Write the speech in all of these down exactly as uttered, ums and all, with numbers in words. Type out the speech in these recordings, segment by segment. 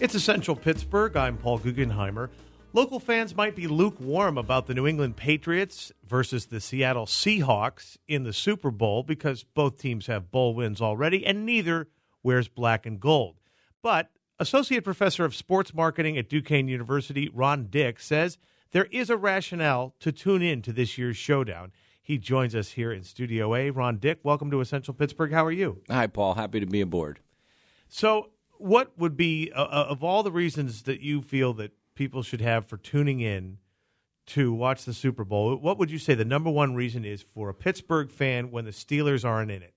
It's Essential Pittsburgh. I'm Paul Guggenheimer. Local fans might be lukewarm about the New England Patriots versus the Seattle Seahawks in the Super Bowl because both teams have bowl wins already and neither wears black and gold. But Associate Professor of Sports Marketing at Duquesne University, Ron Dick, says there is a rationale to tune in to this year's showdown. He joins us here in Studio A. Ron Dick, welcome to Essential Pittsburgh. How are you? Hi, Paul. Happy to be aboard. So what would be, uh, of all the reasons that you feel that people should have for tuning in to watch the Super Bowl, what would you say the number one reason is for a Pittsburgh fan when the Steelers aren't in it?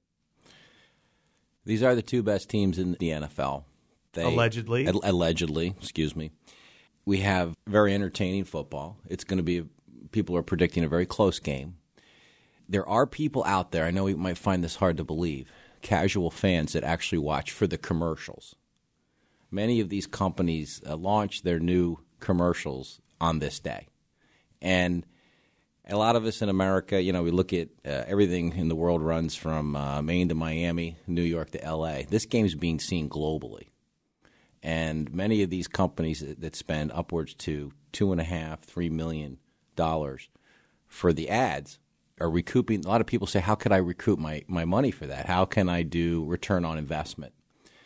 These are the two best teams in the N F L. They, allegedly. Al- allegedly, excuse me. We have very entertaining football. It's going to be, people are predicting a very close game. There are people out there, I know you might find this hard to believe, casual fans that actually watch for the commercials. Many of these companies uh, launch their new commercials on this day. And a lot of us in America, you know, we look at uh, everything in the world runs from uh, Maine to Miami, New York to L A. This game's being seen globally. And many of these companies that, that spend upwards to two and a half, three million dollars for the ads are recouping. A lot of people say, how can I recoup my, my money for that? How can I do return on investment?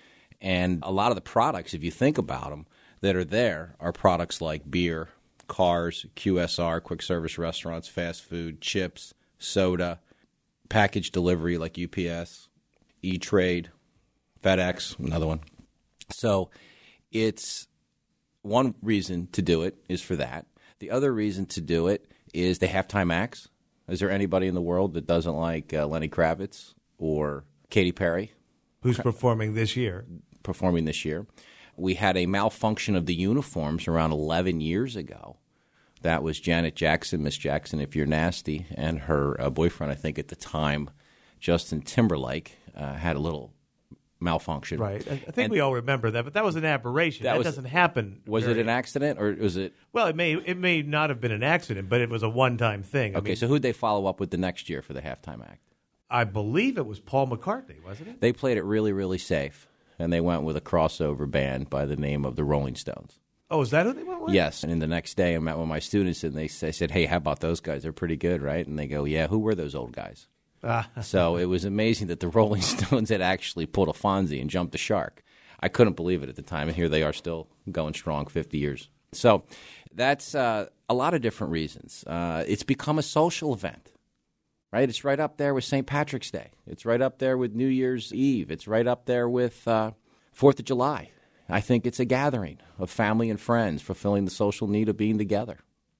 And a lot of the products, if you think about them, that are there are products like beer, cars, Q S R, quick service restaurants, fast food, chips, soda, package delivery like U P S, E-Trade, FedEx, another one. So it's one reason to do it is for that. The other reason to do it is the halftime acts. Is there anybody in the world that doesn't like uh, Lenny Kravitz or Katy Perry? Who's performing this year? Performing this year. We had a malfunction of the uniforms around eleven years ago. That was Janet Jackson, Miss Jackson, if you're nasty, and her uh, boyfriend, I think at the time, Justin Timberlake, uh, had a little malfunction. Right. I, I think and we all remember that, but that was an aberration. That, that that was, doesn't happen. Was very, it an accident or was it? Well, it may it may not have been an accident, but it was a one-time thing. I Okay, mean, so who'd they follow up with the next year for the halftime act? I believe it was Paul McCartney, wasn't it? They played it really, really safe, and they went with a crossover band by the name of the Rolling Stones. Oh, is that who they went with? Yes, and then the next day I met with my students, and they, they said, hey, how about those guys? They're pretty good, right? And they go, yeah, who were those old guys? Ah. So it was amazing that the Rolling Stones had actually pulled a Fonzie and jumped the shark. I couldn't believe it at the time, and here they are still going strong fifty years. So that's uh, a lot of different reasons. Uh, it's become a social event. Right, it's right up there with Saint Patrick's Day. It's right up there with New Year's Eve. It's right up there with uh, Fourth of July. I think it's a gathering of family and friends fulfilling the social need of being together.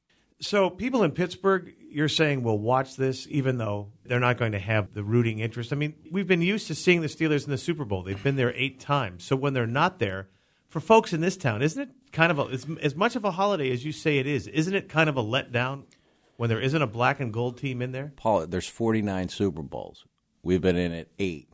So people in Pittsburgh, you're saying, will watch this even though they're not going to have the rooting interest. I mean, we've been used to seeing the Steelers in the Super Bowl. They've been there eight times. So when they're not there, for folks in this town, isn't it kind of a, as, as much of a holiday as you say it is, isn't it kind of a letdown when there isn't a black and gold team in there? Paul, there's forty-nine Super Bowls. We've been in it eight.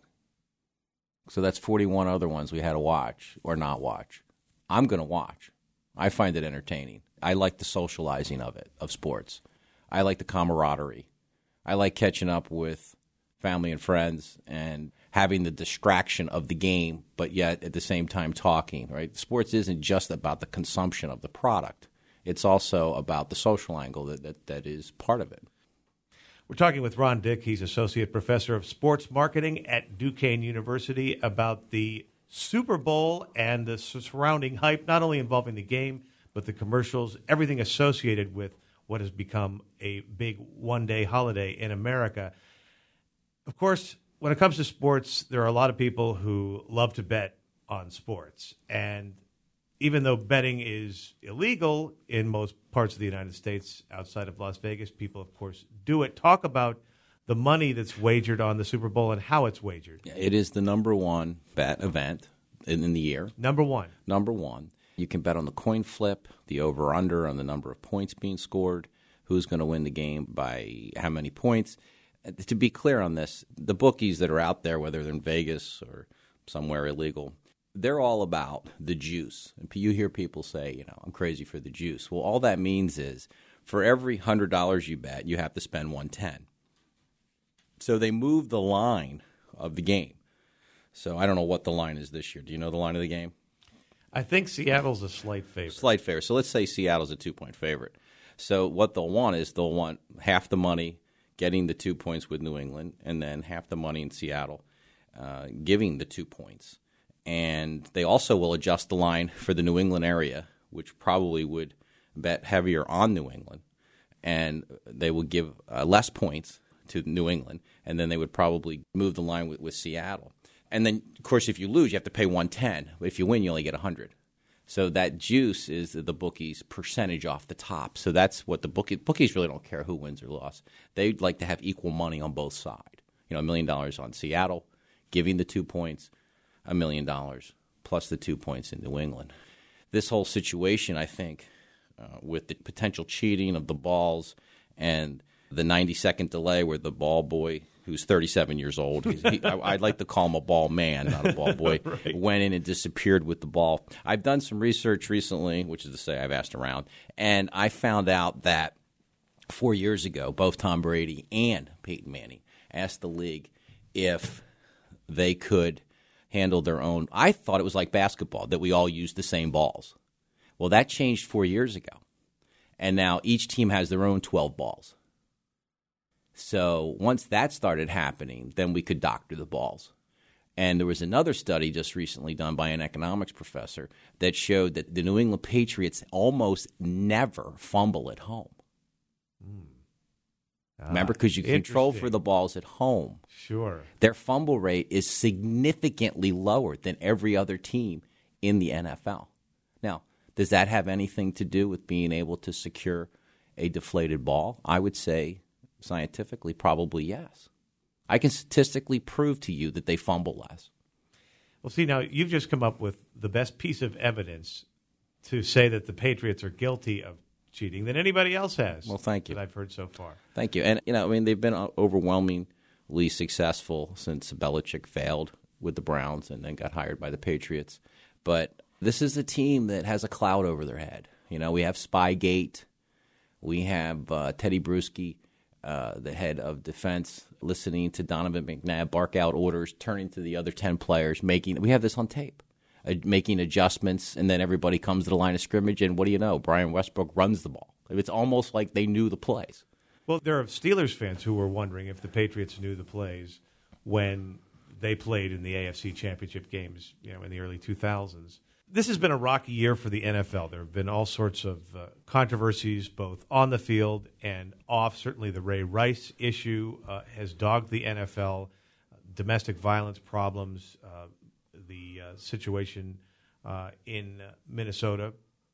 So that's forty-one other ones we had to watch or not watch. I'm going to watch. I find it entertaining. I like the socializing of it, of sports. I like the camaraderie. I like catching up with family and friends and having the distraction of the game, but yet at the same time talking, right? Sports isn't just about the consumption of the product. It's also about the social angle that, that, that is part of it. We're talking with Ron Dick. He's Associate Professor of Sports Marketing at Duquesne University about the Super Bowl and the surrounding hype, not only involving the game, but the commercials, everything associated with what has become a big one-day holiday in America. Of course, when it comes to sports, there are a lot of people who love to bet on sports. And even though betting is illegal in most parts of the United States outside of Las Vegas, people, of course, do it. Talk about the money that's wagered on the Super Bowl and how it's wagered. It is the number one bet event in, in the year. Number one. Number one. You can bet on the coin flip, the over-under on the number of points being scored, who's going to win the game by how many points. To be clear on this, the bookies that are out there, whether they're in Vegas or somewhere illegal, they're all about the juice. And you hear people say, you know, I'm crazy for the juice. Well, all that means is for every one hundred dollars you bet, you have to spend one hundred ten dollars. So they move the line of the game. So I don't know what the line is this year. Do you know the line of the game? I think Seattle's a slight favorite. Slight favorite. So let's say Seattle's a two-point favorite. So what they'll want is they'll want half the money getting the two points with New England, and then half the money in Seattle uh, giving the two points. And they also will adjust the line for the New England area, which probably would bet heavier on New England. And they will give uh, less points to New England, and then they would probably move the line with, with Seattle. And then, of course, if you lose, you have to pay one ten. But if you win, you only get one hundred. So that juice is the bookies' percentage off the top. So that's what the bookie, bookies really don't care who wins or lost. They'd like to have equal money on both sides. You know, a million dollars on Seattle, giving the two points, a million dollars plus the two points in New England. This whole situation, I think, uh, with the potential cheating of the balls and the ninety-second delay where the ball boy, who's thirty-seven years old, he's, he, I, I'd like to call him a ball man, not a ball boy, right. went in and disappeared with the ball. I've done some research recently, which is to say I've asked around, and I found out that four years ago, both Tom Brady and Peyton Manning asked the league if they could handle their own. I thought it was like basketball, that we all used the same balls. Well, that changed four years ago, and now each team has their own twelve balls. So once that started happening, then we could doctor the balls. And there was another study just recently done by an economics professor that showed that the New England Patriots almost never fumble at home. Mm. Ah, Remember, because you control for the balls at home. Sure. Their fumble rate is significantly lower than every other team in the N F L. Now, does that have anything to do with being able to secure a deflated ball? I would say scientifically, probably yes. I can statistically prove to you that they fumble less. Well, see, now you've just come up with the best piece of evidence to say that the Patriots are guilty of cheating than anybody else has. Well, thank you. That I've heard so far. Thank you. And, you know, I mean, they've been overwhelmingly successful since Belichick failed with the Browns and then got hired by the Patriots. But this is a team that has a cloud over their head. You know, we have Spygate. We have uh, Teddy Bruschi, Uh, the head of defense, listening to Donovan McNabb bark out orders, turning to the other ten players, making we have this on tape, uh, making adjustments, and then everybody comes to the line of scrimmage, and what do you know? Brian Westbrook runs the ball. It's almost like they knew the plays. Well, there are Steelers fans who were wondering if the Patriots knew the plays when they played in the A F C Championship games, you know, in the early two thousands. This has been a rocky year for the N F L. There have been all sorts of uh, controversies, both on the field and off. Certainly the Ray Rice issue uh, has dogged the N F L. Uh, domestic violence problems, uh, the uh, situation uh, in uh, Minnesota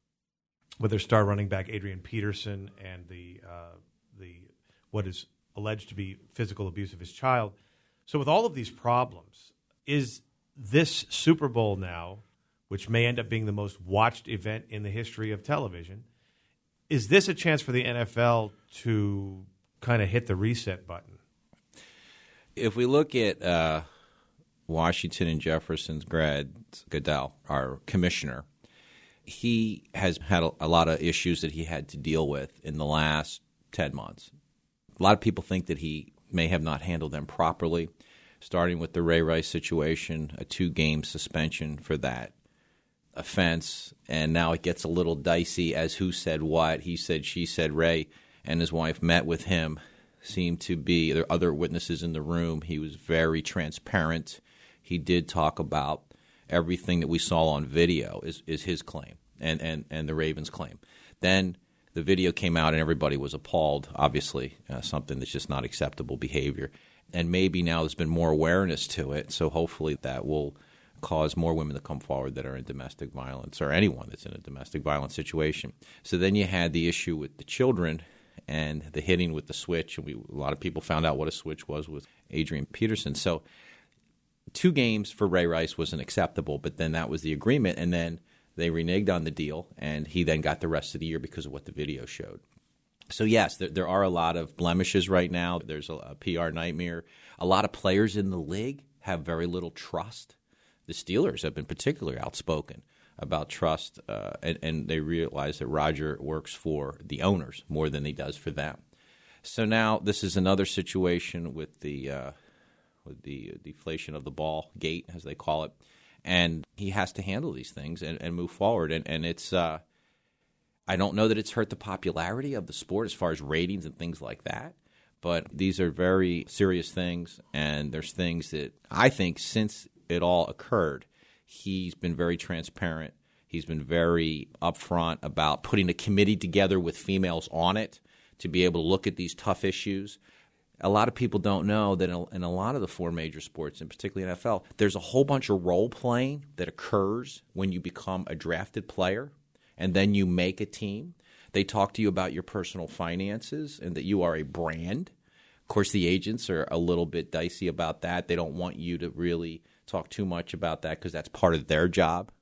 with their star running back Adrian Peterson and the uh, the what is alleged to be physical abuse of his child. So with all of these problems, is this Super Bowl now, which may end up being the most watched event in the history of television, is this a chance for the N F L to kind of hit the reset button? If we look at uh, Washington and Jefferson's grad, Goodell, our commissioner, he has had a, a lot of issues that he had to deal with in the last ten months. A lot of people think that he may have not handled them properly, starting with the Ray Rice situation, a two-game suspension for that offense, and now it gets a little dicey as who said what. He said, she said. Ray and his wife met with him, seemed to be, there are other witnesses in the room. He was very transparent. He did talk about everything that we saw on video is, is his claim and, and, and the Ravens' claim. Then the video came out and everybody was appalled, obviously, uh, something that's just not acceptable behavior. And maybe now there's been more awareness to it, so hopefully that will cause more women to come forward that are in domestic violence, or anyone that's in a domestic violence situation. So then you had the issue with the children and the hitting with the switch. And we, a lot of people found out what a switch was with Adrian Peterson. So two games for Ray Rice wasn't acceptable, but then that was the agreement, and then they reneged on the deal, and he then got the rest of the year because of what the video showed. So, yes, there, there are a lot of blemishes right now. There's a, a P R nightmare. A lot of players in the league have very little trust. The Steelers have been particularly outspoken about trust, uh, and, and they realize that Roger works for the owners more than he does for them. So now this is another situation with the uh, with the deflation of the ball gate, as they call it, And he has to handle these things and, and move forward. And, and it's uh, I don't know that it's hurt the popularity of the sport as far as ratings and things like that. But these are very serious things, and there's things that I think since it all occurred, he's been very transparent. He's been very upfront about putting a committee together with females on it to be able to look at these tough issues. A lot of people don't know that in a lot of the four major sports, and particularly N F L, there's a whole bunch of role-playing that occurs when you become a drafted player and then you make a team. They talk to you about your personal finances and that you are a brand. Of course, the agents are a little bit dicey about that. They don't want you to really talk too much about that because that's part of their job.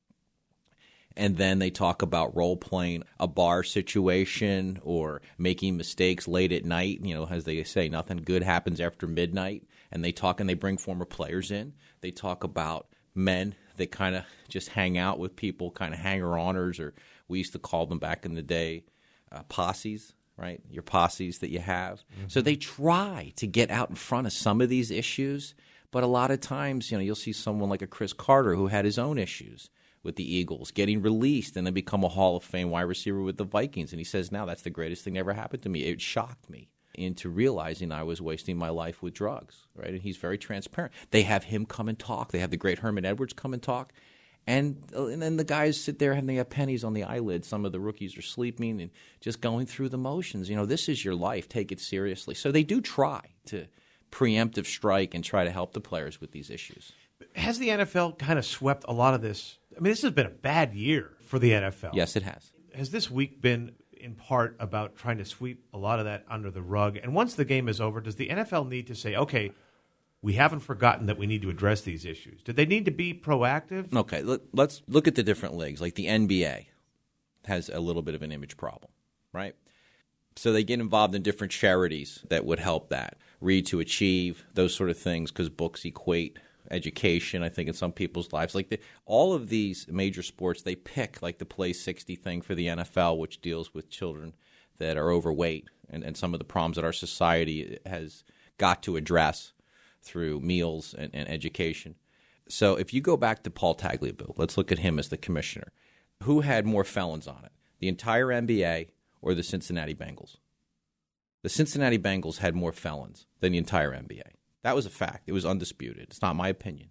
And then they talk about role-playing a bar situation or making mistakes late at night. You know, as they say, nothing good happens after midnight. And they talk and they bring former players in. They talk about men that kind of just hang out with people, kind of hanger-oners, or we used to call them back in the day uh, posses, right? Your posses that you have. Mm-hmm. So they try to get out in front of some of these issues. But a lot of times, you know, you'll see someone like a Chris Carter who had his own issues with the Eagles, getting released and then become a Hall of Fame wide receiver with the Vikings. And he says, now that's the greatest thing that ever happened to me. It shocked me into realizing I was wasting my life with drugs, right? And he's very transparent. They have him come and talk. They have the great Herman Edwards come and talk. And, and then the guys sit there and they have pennies on the eyelids. Some of the rookies are sleeping and just going through the motions. You know, this is your life. Take it seriously. So they do try to preemptive strike and try to help the players with these issues. Has the N F L kind of swept a lot of this? I mean, this has been a bad year for the N F L. Yes, it has. Has this week been in part about trying to sweep a lot of that under the rug? And once the game is over, does the N F L need to say, okay, we haven't forgotten that we need to address these issues? Do they need to be proactive? Okay, let, let's look at the different leagues. Like the N B A has a little bit of an image problem, right? So they get involved in different charities that would help that. Read to Achieve, those sort of things, because books equate education, I think, in some people's lives. Like the, all of these major sports, they pick like the Play sixty thing for the N F L, which deals with children that are overweight and, and some of the problems that our society has got to address through meals and, and education. So if you go back to Paul Tagliabue, let's look at him as the commissioner. Who had more felons on it, the entire N B A or the Cincinnati Bengals? The Cincinnati Bengals had more felons than the entire N B A. That was a fact. It was undisputed. It's not my opinion.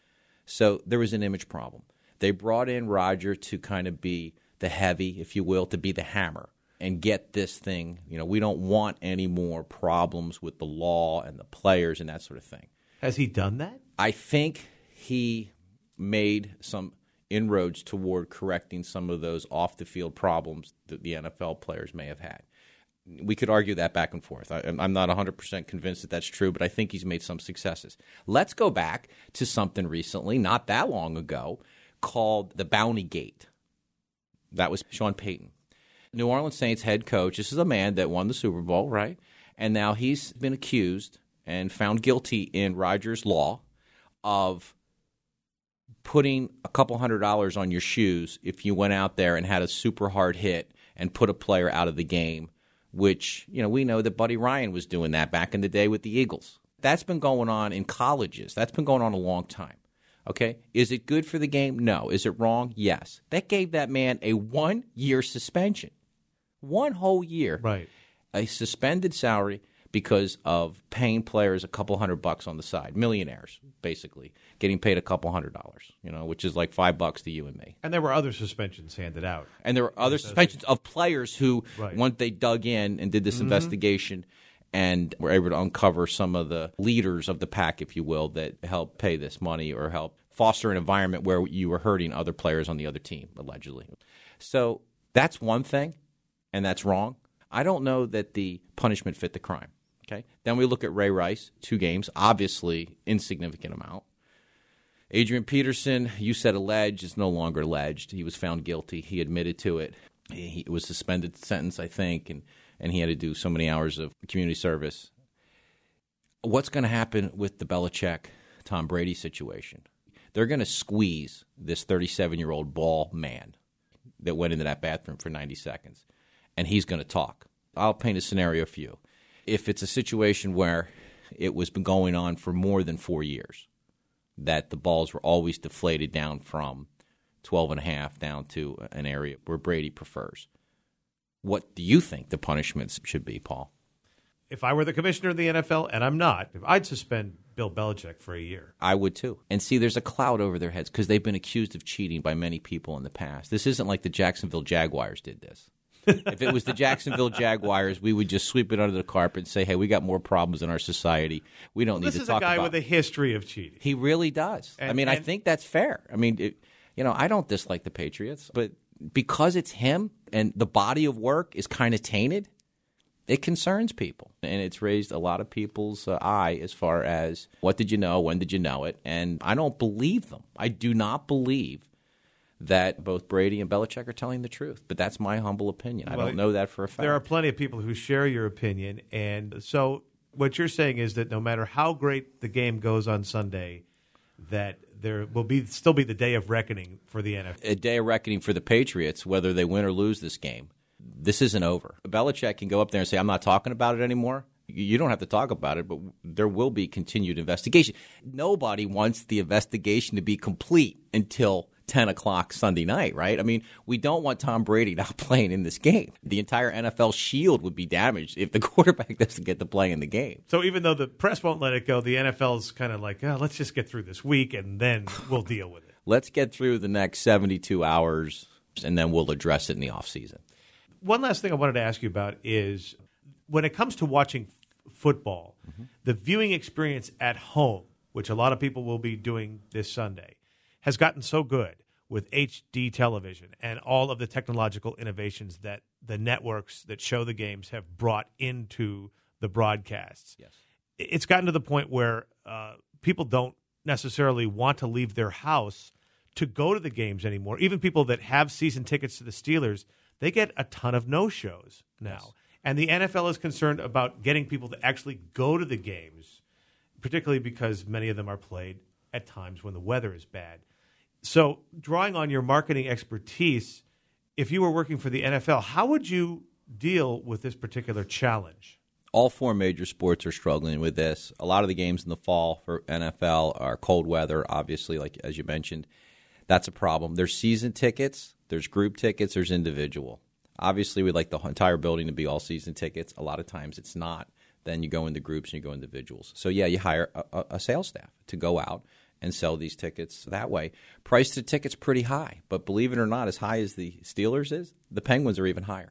So there was an image problem. They brought in Roger to kind of be the heavy, if you will, to be the hammer and get this thing. You know, we don't want any more problems with the law and the players and that sort of thing. Has he done that? I think he made some inroads toward correcting some of those off-the-field problems that the N F L players may have had. We could argue that back and forth. I, I'm not one hundred percent convinced that that's true, but I think he's made some successes. Let's go back to something recently, not that long ago, called the Bounty Gate. That was Sean Payton. New Orleans Saints head coach. This is a man that won the Super Bowl, right? And now he's been accused and found guilty in Rogers' law of putting a couple hundred dollars on your shoes if you went out there and had a super hard hit and put a player out of the game, which, you know, we know that Buddy Ryan was doing that back in the day with the Eagles. That's been going on in colleges. That's been going on a long time. Okay? Is it good for the game? No. Is it wrong? Yes. That gave that man a one-year suspension. One whole year. Right. A suspended salary because of paying players a couple hundred bucks on the side. Millionaires, basically, getting paid a couple hundred dollars, you know, which is like five bucks to you and me. And there were other suspensions handed out. And there were other suspensions of players who, right. once they dug in and did this mm-hmm. investigation and were able to uncover some of the leaders of the pack, if you will, that helped pay this money or help foster an environment where you were hurting other players on the other team, allegedly. So that's one thing, and that's wrong. I don't know that the punishment fit the crime. Okay. Then we look at Ray Rice, two games, obviously insignificant amount. Adrian Peterson, you said alleged, is no longer alleged. He was found guilty. He admitted to it. He it was suspended sentence, I think, and, and he had to do so many hours of community service. What's going to happen with the Belichick-Tom Brady situation? They're going to squeeze this thirty-seven-year-old ball man that went into that bathroom for ninety seconds, and he's going to talk. I'll paint a scenario for you. If it's a situation where it was been going on for more than four years, that the balls were always deflated down from twelve and a half down to an area where Brady prefers. What do you think the punishments should be, Paul? If I were the commissioner of the N F L, and I'm not, I'd suspend Bill Belichick for a year. I would too. And see, there's a cloud over their heads because they've been accused of cheating by many people in the past. This isn't like the Jacksonville Jaguars did this. If it was the Jacksonville Jaguars, we would just sweep it under the carpet and say, hey, we got more problems in our society. We don't well, need to talk about it. This is a guy with a history of cheating. He really does. And, I mean, and, I think that's fair. I mean, it, you know, I don't dislike the Patriots, but because it's him and the body of work is kind of tainted, it concerns people. And it's raised a lot of people's uh, eye as far as what did you know, when did you know it? And I don't believe them. I do not believe that both Brady and Belichick are telling the truth. But that's my humble opinion. I well, don't know that for a fact. There are plenty of people who share your opinion. And so what you're saying is that no matter how great the game goes on Sunday, that there will be still be the day of reckoning for the N F L. A day of reckoning for the Patriots, whether they win or lose this game. This isn't over. Belichick can go up there and say, I'm not talking about it anymore. You don't have to talk about it, but there will be continued investigation. Nobody wants the investigation to be complete until ten o'clock Sunday night, right? I mean, we don't want Tom Brady not playing in this game. The entire N F L shield would be damaged if the quarterback doesn't get to play in the game. So even though the press won't let it go, the N F L's kind of like, oh, let's just get through this week and then we'll deal with it. Let's get through the next seventy-two hours and then we'll address it in the offseason. One last thing I wanted to ask you about is when it comes to watching f- football, mm-hmm. the viewing experience at home, which a lot of people will be doing this Sunday, has gotten so good with H D television and all of the technological innovations that the networks that show the games have brought into the broadcasts. Yes. It's gotten to the point where uh, people don't necessarily want to leave their house to go to the games anymore. Even people that have season tickets to the Steelers, they get a ton of no-shows now. Yes. And the N F L is concerned about getting people to actually go to the games, particularly because many of them are played at times when the weather is bad. So drawing on your marketing expertise, if you were working for the N F L, how would you deal with this particular challenge? All four major sports are struggling with this. A lot of the games in the fall for N F L are cold weather, obviously, like as you mentioned. That's a problem. There's season tickets, there's group tickets, there's individual. Obviously, we'd like the entire building to be all season tickets. A lot of times it's not. Then you go into groups and you go individuals. So, yeah, you hire a, a sales staff to go out and sell these tickets that way. Price of the ticket's pretty high, but believe it or not, as high as the Steelers is, the Penguins are even higher.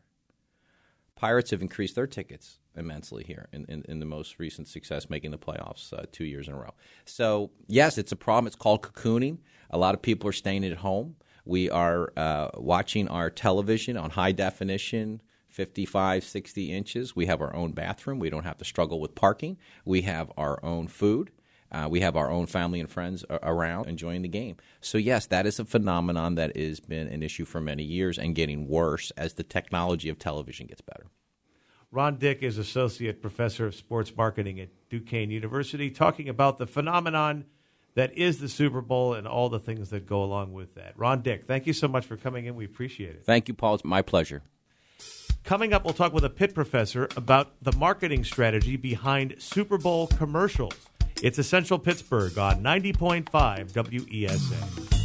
Pirates have increased their tickets immensely here in, in, in the most recent success, making the playoffs uh, two years in a row. So, yes, it's a problem. It's called cocooning. A lot of people are staying at home. We are uh, watching our television on high definition, fifty-five, sixty inches. We have our own bathroom. We don't have to struggle with parking. We have our own food. Uh, we have our own family and friends around enjoying the game. So, yes, that is a phenomenon that has been an issue for many years and getting worse as the technology of television gets better. Ron Dick is Associate Professor of Sports Marketing at Duquesne University, talking about the phenomenon that is the Super Bowl and all the things that go along with that. Ron Dick, thank you so much for coming in. We appreciate it. Thank you, Paul. It's my pleasure. Coming up, we'll talk with a Pitt professor about the marketing strategy behind Super Bowl commercials. It's Essential Pittsburgh on ninety point five W E S A.